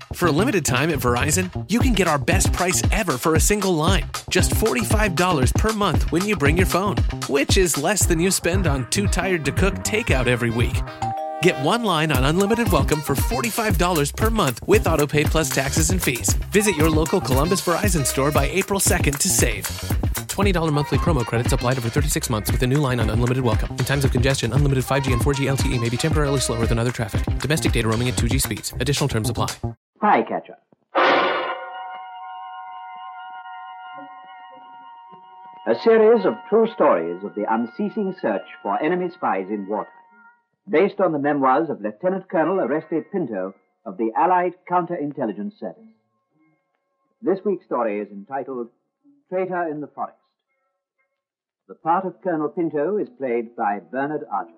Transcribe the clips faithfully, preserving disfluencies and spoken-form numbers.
For a limited time at Verizon, you can get our best price ever for a single line. Just forty-five dollars per month when you bring your phone, which is less than you spend on Too Tired to Cook takeout every week. Get one line on Unlimited Welcome for forty-five dollars per month with AutoPay plus taxes and fees. Visit your local Columbus Verizon store by April second to save. twenty dollars monthly promo credits applied over thirty-six months with a new line on Unlimited Welcome. In times of congestion, unlimited five G and four G L T E may be temporarily slower than other traffic. Domestic data roaming at two G speeds. Additional terms apply. Hi, Catcher. A series of true stories of the unceasing search for enemy spies in wartime, based on the memoirs of Lieutenant Colonel Oreste Pinto of the Allied Counterintelligence Service. This week's story is entitled Traitor in the Forest. The part of Colonel Pinto is played by Bernard Archer.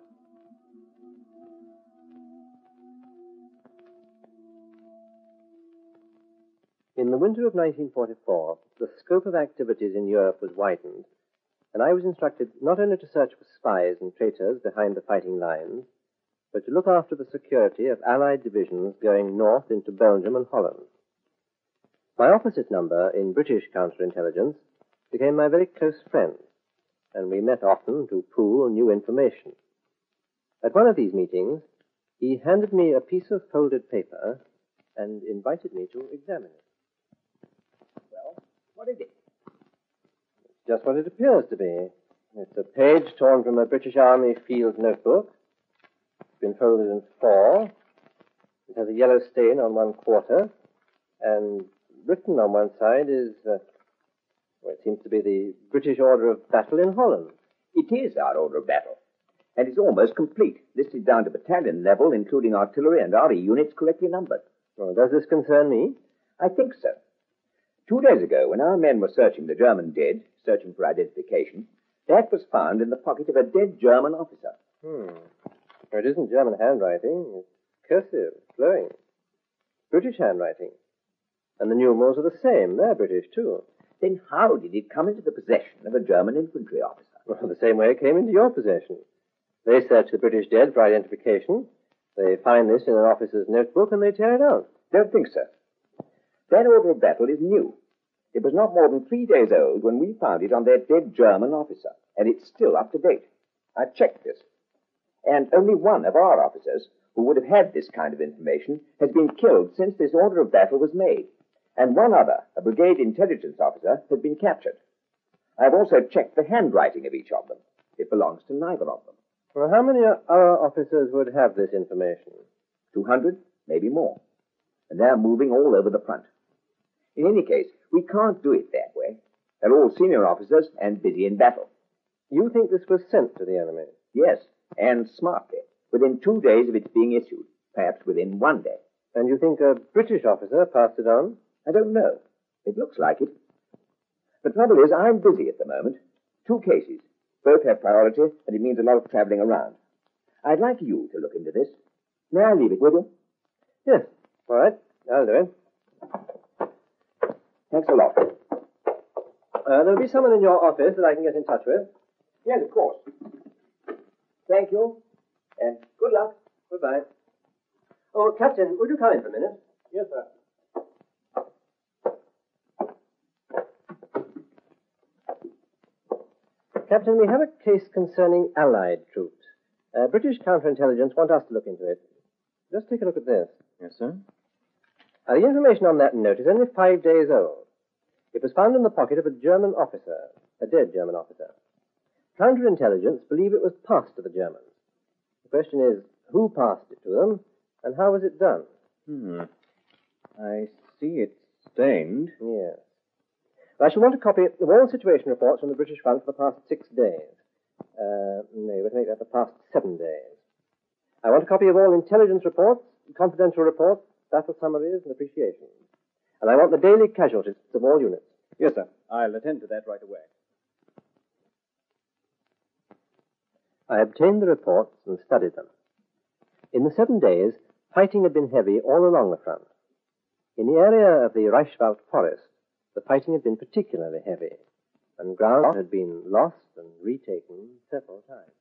In the winter of nineteen forty-four, the scope of activities in Europe was widened, and I was instructed not only to search for spies and traitors behind the fighting lines, but to look after the security of Allied divisions going north into Belgium and Holland. My opposite number in British counterintelligence became my very close friend, and we met often to pool new information. At one of these meetings, he handed me a piece of folded paper and invited me to examine it. Well, what is it? It's just what it appears to be. It's a page torn from a British Army field notebook. It's been folded in four. It has a yellow stain on one quarter, and written on one side is, uh, well, it seems to be the British Order of Battle in Holland. It is our order of battle, and it's almost complete, listed down to battalion level, including artillery and R E units correctly numbered. Well, does this concern me? I think so. Two days ago, when our men were searching the German dead, searching for identification, that was found in the pocket of a dead German officer. Hmm. It isn't German handwriting. It's cursive, flowing. British handwriting. And the numerals are the same. They're British, too. Then how did it come into the possession of a German infantry officer? Well, the same way it came into your possession. They search the British dead for identification. They find this in an officer's notebook and they tear it out. Don't think so. That order of battle is new. It was not more than three days old when we found it on that dead German officer, and it's still up to date. I checked this. And only one of our officers, who would have had this kind of information, has been killed since this order of battle was made. And one other, a brigade intelligence officer, has been captured. I've also checked the handwriting of each of them. It belongs to neither of them. Well, how many other officers would have this information? Two hundred, maybe more. And they're moving all over the front. In any case, we can't do it that way. They're all senior officers and busy in battle. You think this was sent to the enemy? Yes, and smartly, within two days of its being issued, perhaps within one day. And you think a British officer passed it on? I don't know. It looks like it. The trouble is, I'm busy at the moment. Two cases. Both have priority, and it means a lot of traveling around. I'd like you to look into this. May I leave it with you? Yes. All right. I'll do it. Thanks a lot. Uh, there'll be someone in your office that I can get in touch with. Yes, of course. Thank you, and good luck. Goodbye. Oh, Captain, would you come in for a minute? Yes, sir. Captain, we have a case concerning Allied troops. Uh, British counterintelligence want us to look into it. Just take a look at this. Yes, sir. Uh, the information on that note is only five days old. It was found in the pocket of a German officer, a dead German officer. Counterintelligence believe it was passed to the Germans. The question is, who passed it to them, and how was it done? Hmm. I see it's stained. Yes. I shall want a copy of all situation reports from the British front for the past six days. Uh, no, you better make that the past seven days. I want a copy of all intelligence reports, confidential reports, battle summaries, and appreciations. And I want the daily casualties of all units. Yes, sir. I'll attend to that right away. I obtained the reports and studied them. In the seven days, fighting had been heavy all along the front. In the area of the Reichswald forest, the fighting had been particularly heavy, and ground had been lost and retaken several times.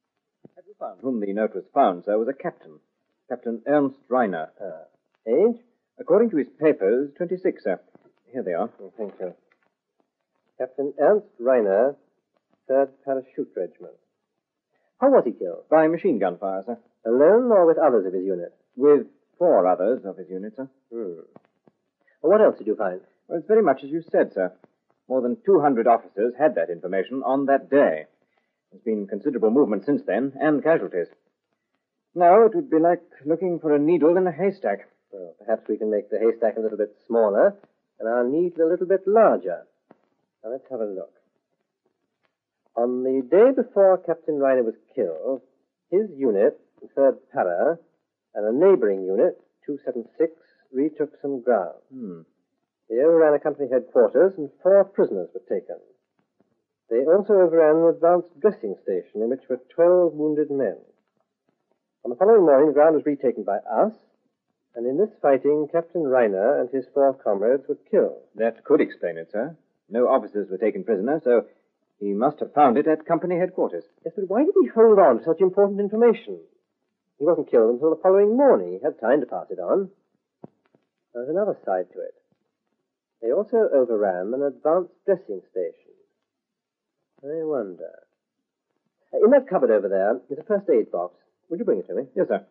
Have you found whom the note was found, sir, was a captain, Captain Ernst Reiner. Uh, age? According to his papers, twenty-six, sir. Here they are. Oh, thank you. Captain Ernst Reiner, third Parachute Regiment. How was he killed? By machine gun fire, sir. Alone or with others of his unit? With four others of his unit, sir. Hmm. Well, what else did you find? Well, it's very much as you said, sir. More than two hundred officers had that information on that day. There's been considerable movement since then, and casualties. Now, it would be like looking for a needle in a haystack. Well, perhaps we can make the haystack a little bit smaller and our needle a little bit larger. Now, let's have a look. On the day before Captain Reiner was killed, his unit, the third Para, and a neighboring unit, two seventy-six, retook some ground. Hmm. They overran a company headquarters and four prisoners were taken. They also overran an advanced dressing station in which were twelve wounded men. On the following morning, the ground was retaken by us, and in this fighting, Captain Reiner and his four comrades were killed. That could explain it, sir. No officers were taken prisoner, so he must have found it at company headquarters. Yes, but why did he hold on to such important information? He wasn't killed until the following morning. He had time to pass it on. There's another side to it. They also overran an advanced dressing station. I wonder. In that cupboard over there is a first aid box. Would you bring it to me? Yes, sir.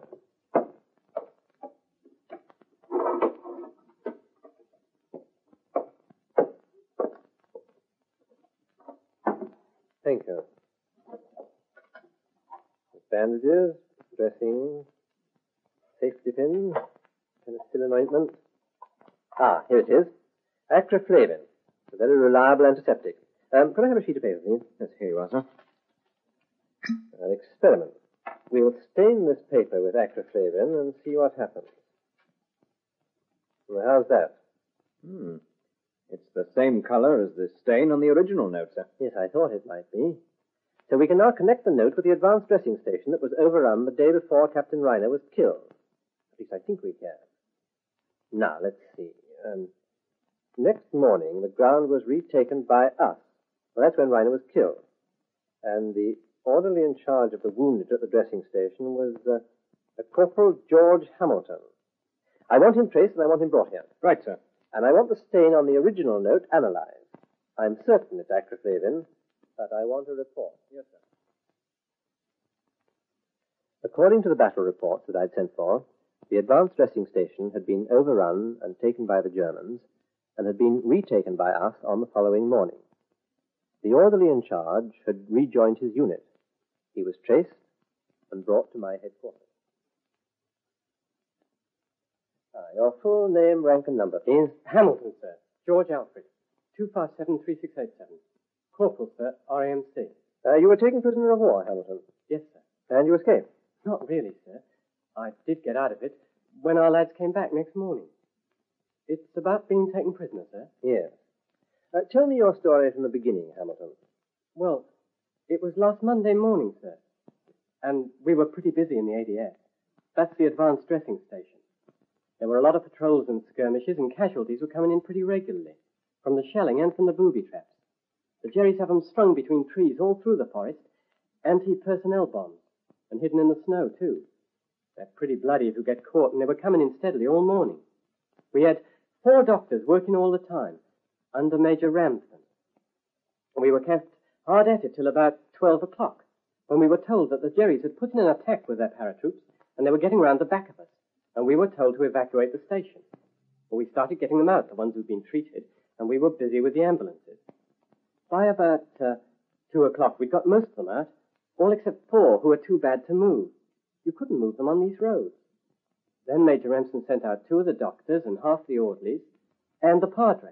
Thank you. Bandages, dressing, safety pin, penicillin ointment. Ah, here it is. Acroflavin, a very reliable antiseptic. Um, could I have a sheet of paper, please? Yes, here you are, sir. An experiment. We'll stain this paper with acroflavin and see what happens. Well, how's that? Hmm. It's the same color as the stain on the original note, sir. Yes, I thought it might be. So we can now connect the note with the advanced dressing station that was overrun the day before Captain Reiner was killed. At least I think we can. Now, let's see. Um, next morning, the ground was retaken by us. Well, that's when Reiner was killed. And the orderly in charge of the wounded at the dressing station was uh, a Corporal George Hamilton. I want him traced and I want him brought here. Right, sir. And I want the stain on the original note analyzed. I'm certain it's acroflavin, but I want a report. Yes, sir. According to the battle reports that I'd sent for, the advanced dressing station had been overrun and taken by the Germans, and had been retaken by us on the following morning. The orderly in charge had rejoined his unit. He was traced and brought to my headquarters. Ah, your full name, rank, and number, please. Hamilton, sir. George Alfred. two five seven three six eight seven. Corporal, sir. R A M C. Uh, you were taken prisoner of war, Hamilton, Yes, sir. and you escaped. Not really, sir. I did get out of it when our lads came back next morning. It's about being taken prisoner, sir. Yes. Uh, tell me your story from the beginning, Hamilton. Well, it was last Monday morning, sir. And we were pretty busy in the A D S. That's the advanced dressing station. There were a lot of patrols and skirmishes, and casualties were coming in pretty regularly, from the shelling and from the booby traps. The Jerries have them strung between trees all through the forest, anti-personnel bombs, and hidden in the snow, too. They're pretty bloody if you get caught, and they were coming in steadily all morning. We had four doctors working all the time, under Major Ramsden. We were kept hard at it till about twelve o'clock, when we were told that the Jerries had put in an attack with their paratroops, and they were getting round the back of us, and we were told to evacuate the station. Well, we started getting them out, the ones who'd been treated, and we were busy with the ambulances. By about uh, two o'clock, we'd got most of them out, all except four who were too bad to move. You couldn't move them on these roads. Then Major Ramsden sent out two of the doctors and half the orderlies, and the padre.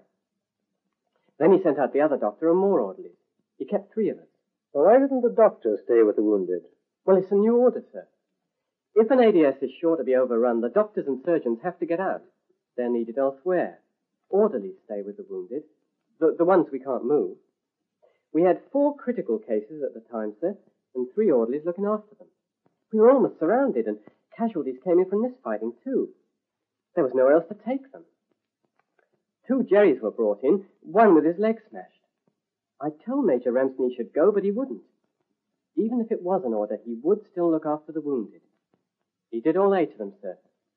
Then he sent out the other doctor and more orderlies. He kept three of us. Well, why didn't the doctor stay with the wounded? Well, it's a new order, sir. If an A D S is sure to be overrun, the doctors and surgeons have to get out. They're needed elsewhere. Orderlies stay with the wounded, the, the ones we can't move. We had four critical cases at the time, sir, and three orderlies looking after them. We were almost surrounded, and casualties came in from this fighting, too. There was nowhere else to take them. Two Jerrys were brought in, one with his leg smashed. I told Major Ramsden he should go, but he wouldn't. Even if it was an order, he would still look after the wounded. He did all eight of them, sir,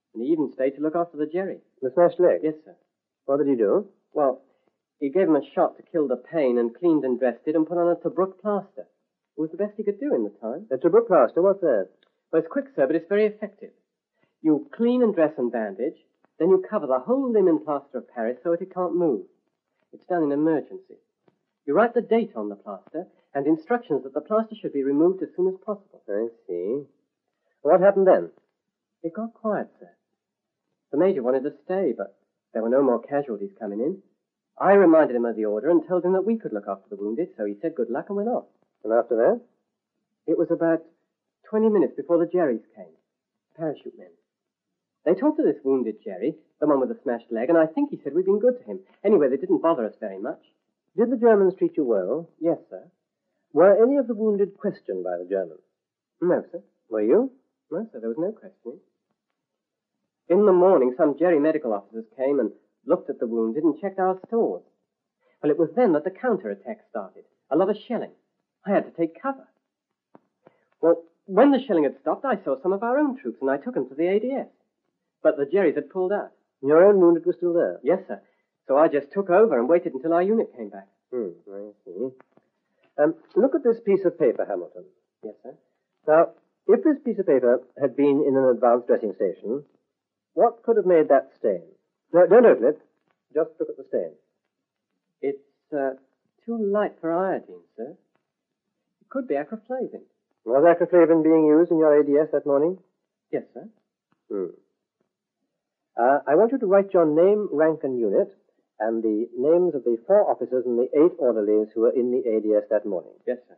And he even stayed to look after the Jerry. The smashed leg? Yes, sir. What did he do? Well, he gave him a shot to kill the pain and cleaned and dressed it and put on a Tobruk plaster. It was the best he could do in the time. A Tobruk plaster? What's that? Well, it's quick, sir, but it's very effective. You clean and dress and bandage, then you cover the whole limb in plaster of Paris so that it can't move. It's done in emergency. You write the date on the plaster and instructions that the plaster should be removed as soon as possible. I see. What happened then? It got quiet, sir. The Major wanted to stay, but there were no more casualties coming in. I reminded him of the order and told him that we could look after the wounded, so he said good luck and went off. And after that? It was about twenty minutes before the Jerrys came, parachute men. They talked to this wounded Jerry, the one with the smashed leg, and I think he said we'd been good to him. Anyway, they didn't bother us very much. Did the Germans treat you well? Yes, sir. Were any of the wounded questioned by the Germans? No, sir. Were you? No, sir, there was no questioning. In the morning, some Jerry medical officers came and looked at the wounded and checked our stores. Well, it was then that the counter-attack started. A lot of shelling. I had to take cover. Well, when the shelling had stopped, I saw some of our own troops, and I took them to the A D S. But the Jerrys had pulled out. Your own wounded were still there? Yes, sir. So I just took over and waited until our unit came back. Hmm, I see. Um, look at this piece of paper, Hamilton. Yes, sir. Now, if this piece of paper had been in an advanced dressing station, what could have made that stain? No, don't open it. Just look at the stain. It's uh, too light for iodine, sir. It could be acroflavin. Was acroflavin being used in your A D S that morning? Yes, sir. Hmm. Uh, I want you to write your name, rank, and unit, and the names of the four officers and the eight orderlies who were in the A D S that morning. Yes, sir.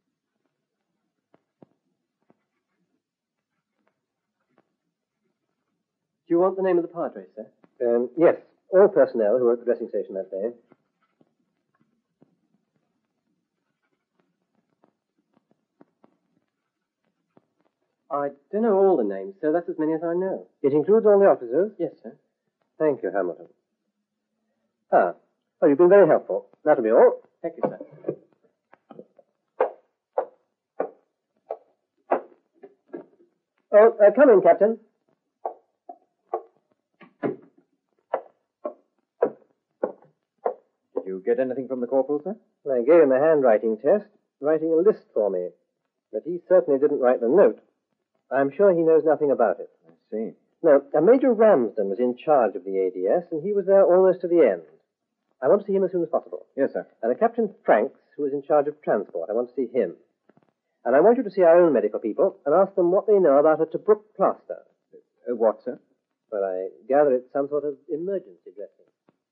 Do you want the name of the padre, sir? Um, yes, all personnel who were at the dressing station that day. I don't know all the names, sir. That's as many as I know. It includes all the officers? Yes, sir. Thank you, Hamilton. Ah, well, you've been very helpful. That'll be all. Thank you, sir. Oh, uh, come in, Captain. Did you get anything from the corporal, sir? I gave him a handwriting test, writing a list for me. But he certainly didn't write the note. I'm sure he knows nothing about it. I see. No, uh, Major Ramsden was in charge of the A D S, and he was there almost to the end. I want to see him as soon as possible. Yes, sir. And a Captain Franks, who was in charge of transport. I want to see him. And I want you to see our own medical people and ask them what they know about a Tobruk plaster. Uh, what, sir? Well, I gather it's some sort of emergency dressing.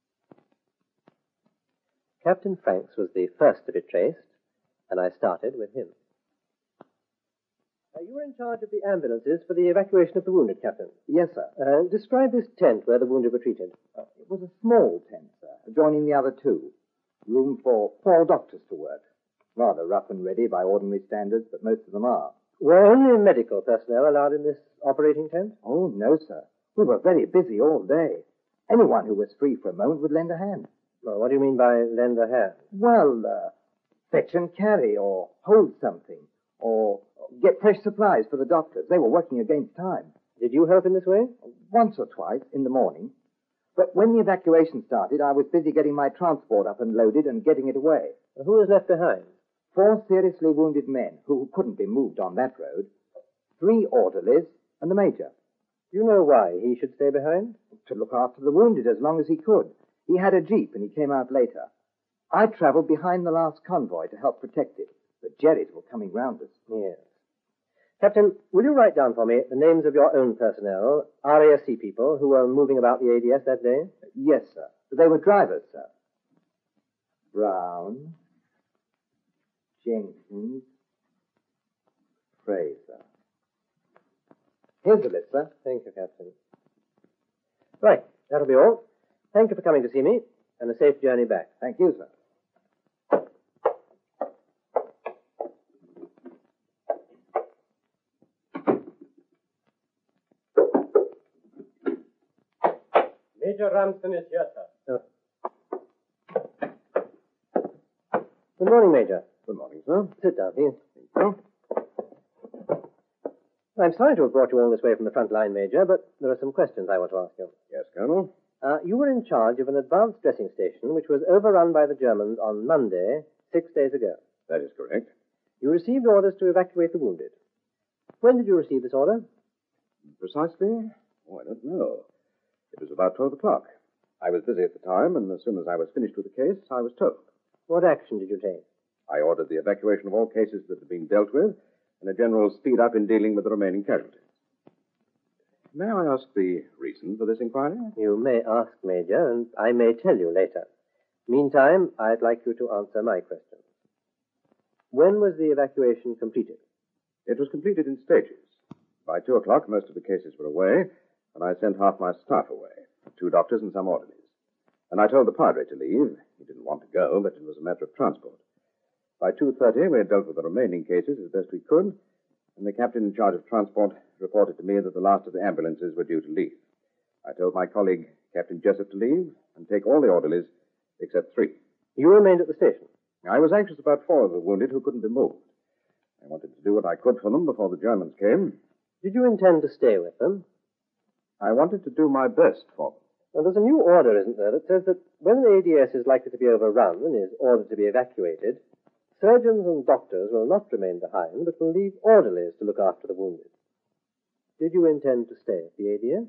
Captain Franks was the first to be traced, and I started with him. Uh, you were in charge of the ambulances for the evacuation of the wounded, Captain. Yes, sir. Uh, describe this tent where the wounded were treated. Uh, it was a small tent, sir, adjoining the other two. Room for four doctors to work. Rather rough and ready by ordinary standards, but most of them are. Were only medical personnel allowed in this operating tent? Oh, no, sir. We were very busy all day. Anyone who was free for a moment would lend a hand. Well, what do you mean by lend a hand? Well, uh, fetch and carry, or hold something, or get fresh supplies for the doctors. They were working against time. Did you help in this way? Once or twice in the morning. But when the evacuation started, I was busy getting my transport up and loaded and getting it away. Who was left behind? Four seriously wounded men who couldn't be moved on that road. Three orderlies and the major. Do you know why he should stay behind? To look after the wounded as long as he could. He had a jeep and he came out later. I travelled behind the last convoy to help protect it. The Jerrys were coming round us. Yes. Captain, will you write down for me the names of your own personnel, R A S C people, who were moving about the A D S that day? Yes, sir. They were drivers, sir. Brown, Jenkins, Fraser. Here's the list, sir. Thank you, Captain. Right, that'll be all. Thank you for coming to see me, and a safe journey back. Thank you, sir. Major Ramsden is here, sir. Oh. Good morning, Major. Good morning, sir. Sit down, please. Thank you. I'm sorry to have brought you all this way from the front line, Major, but there are some questions I want to ask you. Yes, Colonel? Uh, you were in charge of an advanced dressing station which was overrun by the Germans on Monday, six days ago. That is correct. You received orders to evacuate the wounded. When did you receive this order? Precisely? Oh, I don't know. It was about twelve o'clock. I was busy at the time, and as soon as I was finished with the case, I was told. What action did you take? I ordered the evacuation of all cases that had been dealt with, and a general speed up in dealing with the remaining casualties. May I ask the reason for this inquiry? You may ask, Major, and I may tell you later. Meantime, I'd like you to answer my question. When was the evacuation completed? It was completed in stages. By two o'clock, most of the cases were away, and I sent half my staff away, two doctors and some orderlies. And I told the padre to leave. He didn't want to go, but it was a matter of transport. By two thirty, we had dealt with the remaining cases as best we could, and the captain in charge of transport reported to me that the last of the ambulances were due to leave. I told my colleague, Captain Jessup, to leave and take all the orderlies except three. You remained at the station? I was anxious about four of the wounded who couldn't be moved. I wanted to do what I could for them before the Germans came. Did you intend to stay with them? I wanted to do my best for them. Well, there's a new order, isn't there, that says that when an A D S is likely to be overrun and is ordered to be evacuated, surgeons and doctors will not remain behind, but will leave orderlies to look after the wounded. Did you intend to stay at the A D S?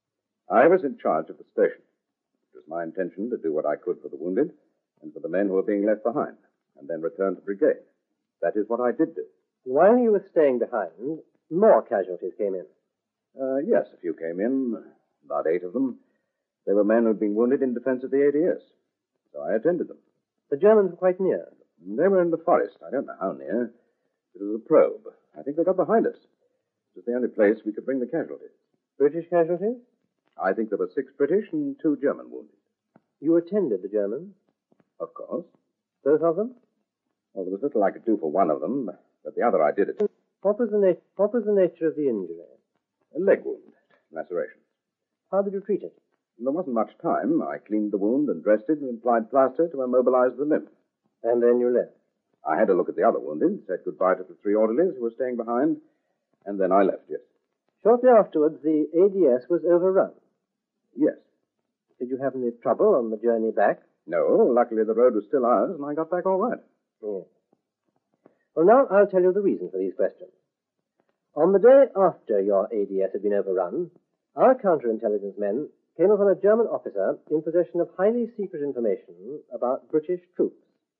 I was in charge of the station. It was my intention to do what I could for the wounded and for the men who were being left behind, and then return to brigade. That is what I did do. While you were staying behind, more casualties came in. Uh, yes, a few came in, about eight of them. They were men who'd been wounded in defense of the A D S. So I attended them. The Germans were quite near. They were in the forest. I don't know how near. It was a probe. I think they got behind us. It was the only place we could bring the casualties. British casualties? I think there were six British and two German wounded. You attended the Germans? Of course. Both of them? Well, there was little I could do for one of them, but the other I did it. What was the, na- what was the nature of the injury? A leg wound. Laceration. How did you treat it? There wasn't much time. I cleaned the wound and dressed it and applied plaster to immobilize the limb. And then you left? I had a look at the other wounded, said goodbye to the three orderlies who were staying behind, and then I left, yes. Shortly afterwards, the A D S was overrun. Yes. Did you have any trouble on the journey back? No, luckily the road was still ours, and I got back all right. Yes. Well, now I'll tell you the reason for these questions. On the day after your A D S had been overrun, our counterintelligence men came upon a German officer in possession of highly secret information about British troops.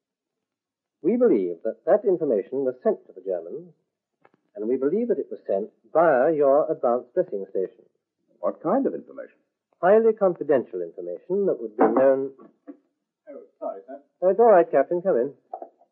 We believe that that information was sent to the Germans, and we believe that it was sent via your advanced dressing station. What kind of information? Highly confidential information that would be known... Oh, sorry, sir. Oh, it's all right, Captain. Come in.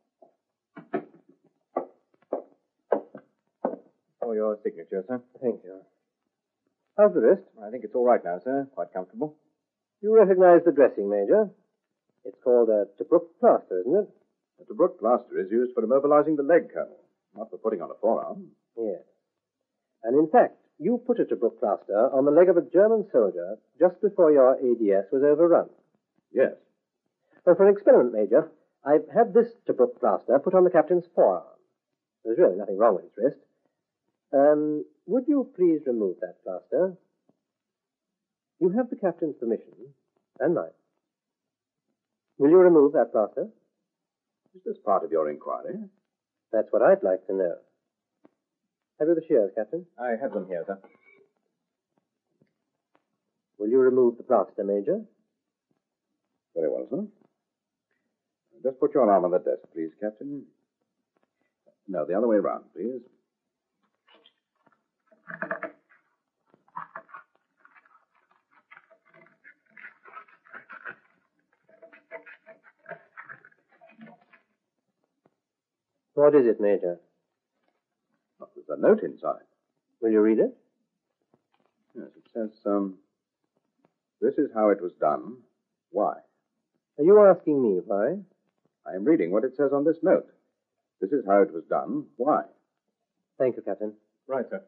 For your signature, sir. Thank you. How's the wrist? I think it's all right now, sir. Quite comfortable. You recognize the dressing, Major. It's called a Tobruk plaster, isn't it? The Tobruk plaster is used for immobilizing the leg, Colonel, not for putting on a forearm. Yes. And in fact, you put a Tobruk plaster on the leg of a German soldier just before your A D S was overrun. Yes. Well, for an experiment, Major, I've had this Tobruk plaster put on the captain's forearm. There's really nothing wrong with his wrist. Um, would you please remove that plaster? You have the captain's permission, and mine. Will you remove that plaster? Is this part of your inquiry? That's what I'd like to know. Have you the shears, Captain? I have them here, sir. Will you remove the plaster, Major? Very well, sir. Just put your arm on the desk, please, Captain. No, the other way round, please. What is it, Major? Oh, there's a note inside. Will you read it? Yes, it says, um, this is how it was done. Why? Are you asking me why? I am reading what it says on this note. This is how it was done. Why? Thank you, Captain. Right, sir.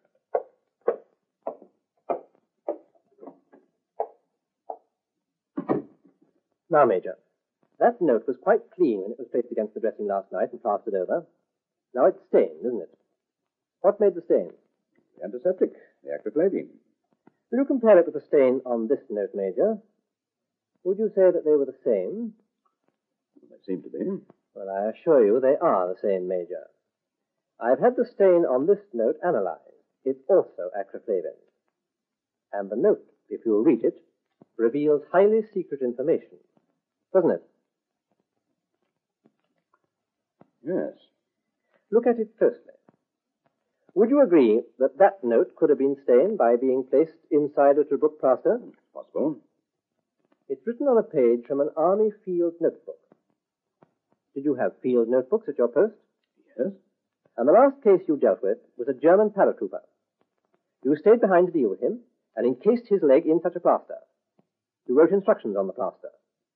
Now, Major, that note was quite clean when it was placed against the dressing last night and plastered over. Now it's stained, isn't it? What made the stain? The antiseptic, the acroflavine. Will you compare it with the stain on this note, Major? Would you say that they were the same? They seem to be. Well, I assure you they are the same, Major. I've had the stain on this note analyzed. It's also acroflavine. And the note, if you read it, reveals highly secret information. Doesn't it? Yes. Look at it closely. Would you agree that that note could have been stained by being placed inside a Tobruk plaster? Possible. It's written on a page from an army field notebook. Did you have field notebooks at your post? Yes. And the last case you dealt with was a German paratrooper. You stayed behind to deal with him and encased his leg in such a plaster. You wrote instructions on the plaster.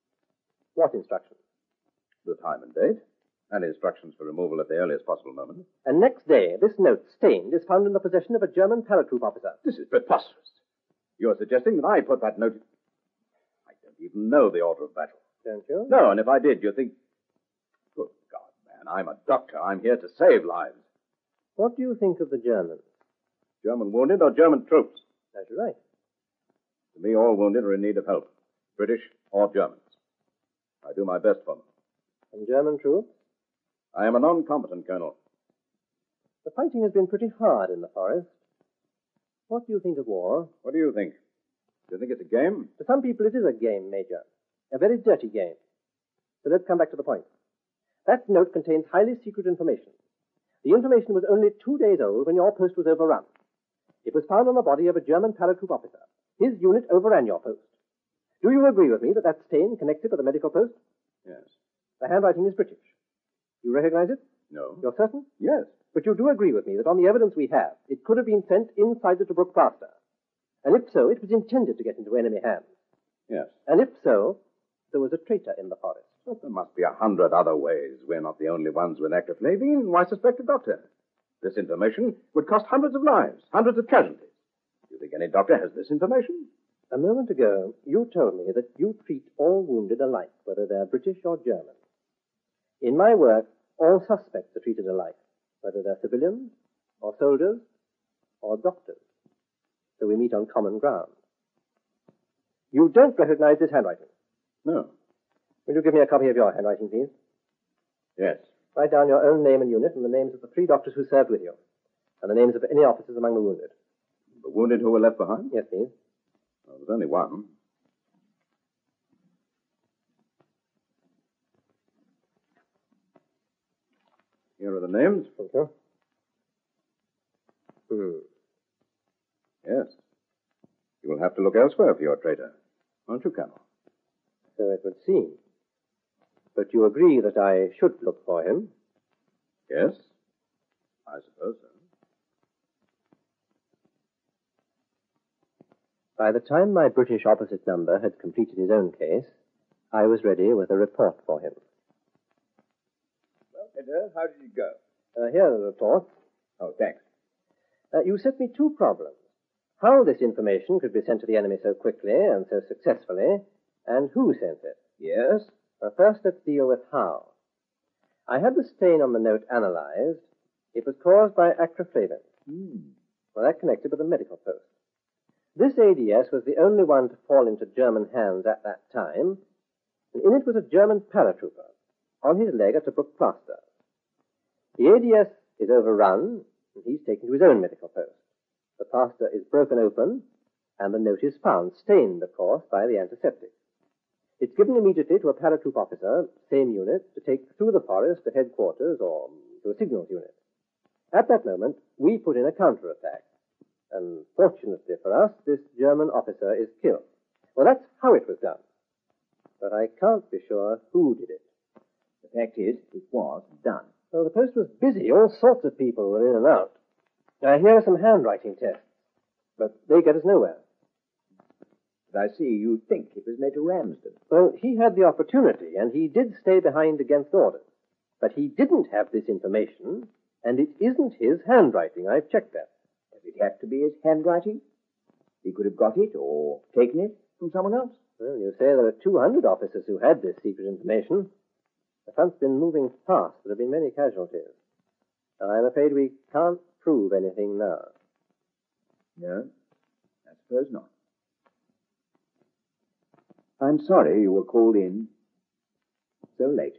What instructions? The time and date, and instructions for removal at the earliest possible moment. And next day, this note, stained, is found in the possession of a German paratroop officer. This is preposterous. You're suggesting that I put that note... I don't even know the order of battle. Don't you? No, and if I did, you think... Good God, man, I'm a doctor. I'm here to save lives. What do you think of the Germans? German wounded or German troops? That's right. To me, all wounded are in need of help. British or Germans. I do my best for them. And German troops? I am a non-combatant colonel. The fighting has been pretty hard in the forest. What do you think of war? What do you think? Do you think it's a game? To some people it is a game, Major. A very dirty game. So let's come back to the point. That note contains highly secret information. The information was only two days old when your post was overrun. It was found on the body of a German paratroop officer. His unit overran your post. Do you agree with me that that stain connected with the medical post? Yes. The handwriting is British. You recognize it? No. You're certain? Yes. But you do agree with me that on the evidence we have, it could have been sent inside the Tobruk plaster. And if so, it was intended to get into enemy hands. Yes. And if so, there was a traitor in the forest. But there must be a hundred other ways. We're not the only ones with acroflavine. Why suspect a doctor? This information would cost hundreds of lives, hundreds of casualties. Do you think any doctor has this information? A moment ago, you told me that you treat all wounded alike, whether they're British or German. In my work, all suspects are treated alike, whether they're civilians, or soldiers, or doctors. So we meet on common ground. You don't recognize this handwriting. No. Will you give me a copy of your handwriting, please? Yes. Write down your own name and unit and the names of the three doctors who served with you, and the names of any officers among the wounded. The wounded who were left behind? Yes, please. Well, there's only one. Here are the names. Thank you. Hmm. Yes. You will have to look elsewhere for your traitor, won't you, Colonel? So it would seem. But you agree that I should look for him? Yes, I suppose so. By the time my British opposite number had completed his own case, I was ready with a report for him. Well, Peter, how did it go? Uh, here are the reports. Oh, thanks. Uh, you set me two problems. How this information could be sent to the enemy so quickly and so successfully, and who sent it. Yes? Uh, first, let's deal with how. I had the stain on the note analyzed. It was caused by acroflavine. Hmm. Well, that connected with the medical post. This A D S was the only one to fall into German hands at that time, and in it was a German paratrooper, on his leg at a Tobruk plaster. The A D S is overrun, and he's taken to his own medical post. The plaster is broken open, and the note is found, stained, of course, by the antiseptic. It's given immediately to a paratroop officer, same unit, to take through the forest to headquarters or to a signals unit. At that moment, we put in a counterattack. And fortunately for us, this German officer is killed. Well, that's how it was done. But I can't be sure who did it. The fact is, it was done. Well, the post was busy. All sorts of people were in and out. Now, here are some handwriting tests. But they get us nowhere. But I see you think it was Major Ramsden. Well, he had the opportunity, and he did stay behind against orders. But he didn't have this information, and it isn't his handwriting. I've checked that. Does it have to be his handwriting? He could have got it or taken it from someone else. Well, you say there are two hundred officers who had this secret information. The front's been moving fast. There have been many casualties. Now, I'm afraid we can't prove anything now. No, I suppose not. I'm sorry you were called in so late.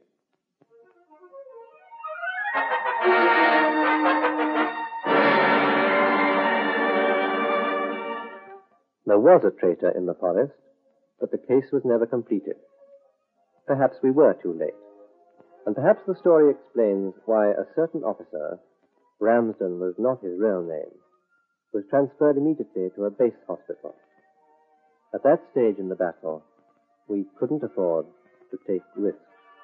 There was a traitor in the forest, but the case was never completed. Perhaps we were too late. And perhaps the story explains why a certain officer, Ramsden was not his real name, was transferred immediately to a base hospital. At that stage in the battle, we couldn't afford to take risks.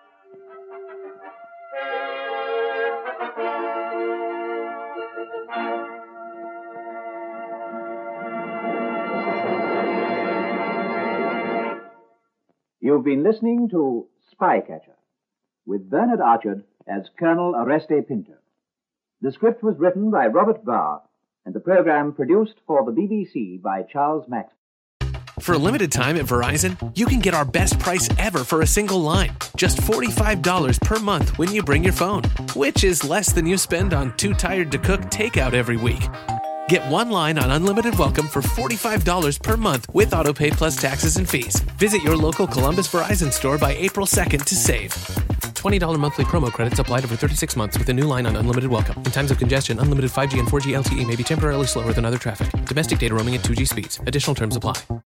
You've been listening to Spycatcher, with Bernard Archard as Colonel Oreste Pinto. The script was written by Robert Barr, and the program produced for the B B C by Charles Maxwell. For a limited time at Verizon, you can get our best price ever for a single line. Just forty-five dollars per month when you bring your phone, which is less than you spend on Too Tired to Cook takeout every week. Get one line on Unlimited Welcome for forty-five dollars per month with AutoPay plus taxes and fees. Visit your local Columbus Verizon store by April second to save. twenty dollars monthly promo credits applied over thirty-six months with a new line on Unlimited Welcome. In times of congestion, unlimited five G and four G L T E may be temporarily slower than other traffic. Domestic data roaming at two G speeds. Additional terms apply.